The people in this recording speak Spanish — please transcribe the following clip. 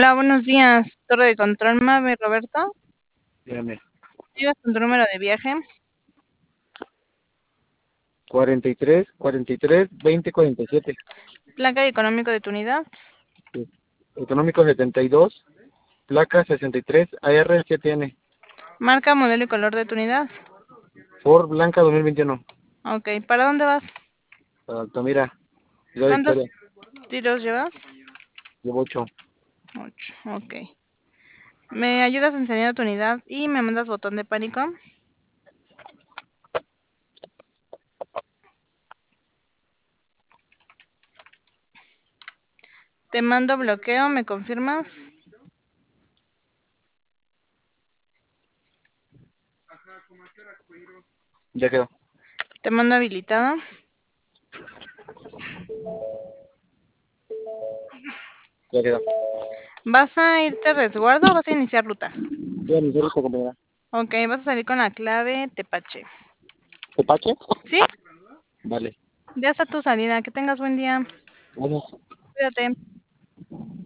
Hola, buenos días. Torre de control, Mave, Roberto. Dígame. ¿Digas tu número de viaje? 43, 20, 47. Placa y económico de tu unidad. Sí. Económico 72, placa 63, AR7N. Marca, modelo y color de tu unidad. Ford Blanca 2021. Ok, ¿para dónde vas? Altamira, Ciudad ¿Cuántos Victoria. tiros llevas? Llevo 8. 8. Ok. ¿Me ayudas a enseñar tu unidad y me mandas botón de pánico? Te mando bloqueo, ¿me confirmas? Ya quedó. Te mando habilitado. Ya quedó. ¿Vas a irte a resguardo o vas a iniciar ruta? Voy a iniciar esta compañera. Ok, vas a salir con la clave Tepache. ¿Tepache? ¿Sí? Vale. Ya está tu salida. Que tengas buen día. Vamos. Cuídate.